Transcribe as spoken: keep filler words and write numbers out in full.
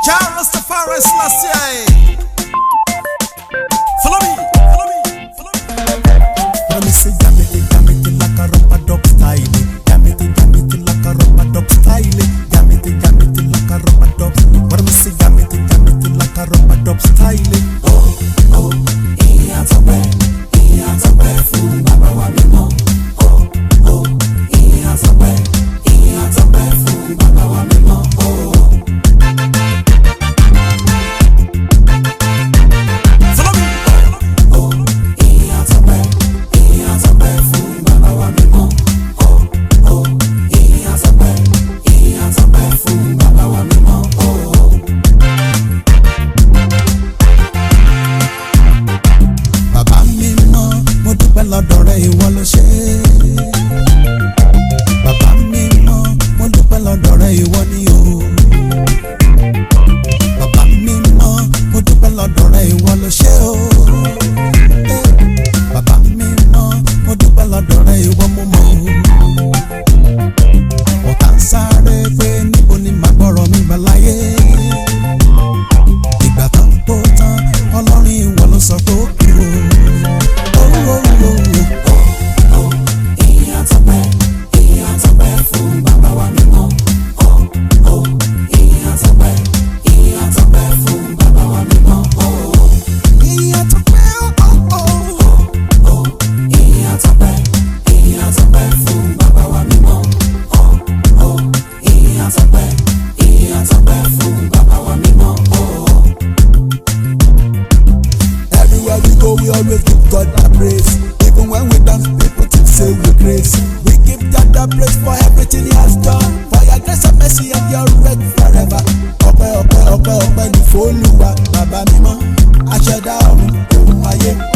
Rastafari Selassie. Follow me, follow me, follow me. Let me say, damn it, damn it, like a rubber dog style. Damn it, damn it, like a rubber dog style. Damn it, damn it, like a rubber dog. Let me say, damn it, damn it, like a rubber dog style. Oh, oh, ìyá tó pẹ́, ìyá tó pẹ́ fún bàbá wa mímọ́. Oh, oh, ìyá tó pẹ́, ìyá tó pẹ́ fún bàbá wa mímọ́. Oh. Lọ́dọ̀ rẹ̀ ìwọ ló ṣe é. Bàbá mi mọ́, mo dúpẹ́ lọ́dọ̀ rẹ̀ ìwọ ni o. Bàbá mi mọ́, mo dúpẹ́ lọ́dọ̀ rẹ̀ ìwọ ló ṣe o. Bàbá mi mọ́, mo dúpẹ́ lọ́dọ̀ rẹ̀ ìwọ mo mọ̀ o. Ọ̀tá ń sáré pé níbo ni màá gbọ́rọ̀ mi gbà láyé. Ìgbà tó ń tó tán, Ọlọ́run ìwọ ló sọ pé ó kú o. We always give God the praise. Even when we dance, people think say we crazy. We give God the praise for everything He has done. For your grace and mercy and your reign forever. Ọpẹ́ ọpẹ́ ọpẹ́ ọpẹ́ ni f'Olúwa, Bàbá mímọ́, aṣẹ̀dá ọ̀run, òun ayé.